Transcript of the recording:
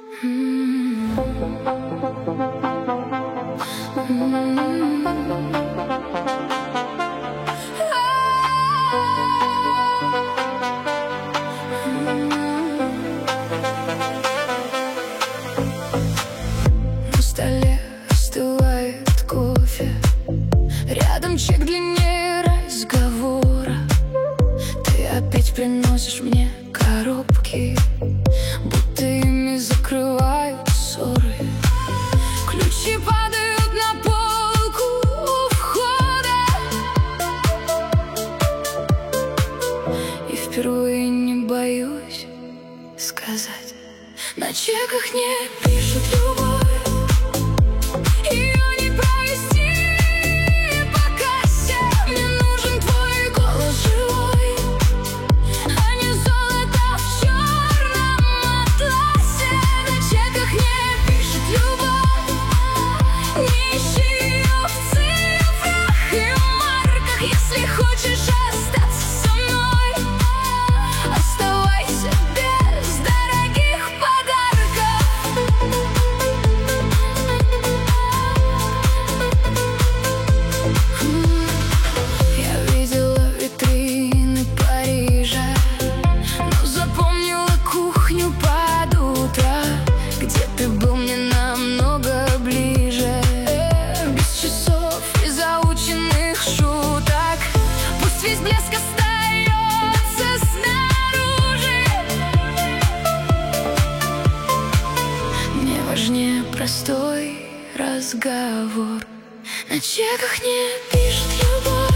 На столе остывает кофе, рядом чек длиннее разговора. Ты опять приносишь мне коробки, будто ими закрывают ссоры. Ключи падают на полку у входа, и впервые не боюсь сказать: на чеках не пишут любовь. Ее не провести по кассе. Мне нужен твой голос живой, а не золото в черном атласе. На чеках не пишут любовь. Не ищи ее в цифрах и марках. Если хочешь остаться со мной, оставайся без дорогих подарков. Я видела витрины Парижа, но запомнила кухню под утро, где ты был мне намного ближе. Без часов и заученных шуток, пусть весь блеск остается снаружи. Мне важнее простой разговор. На чеках не пишут любовь.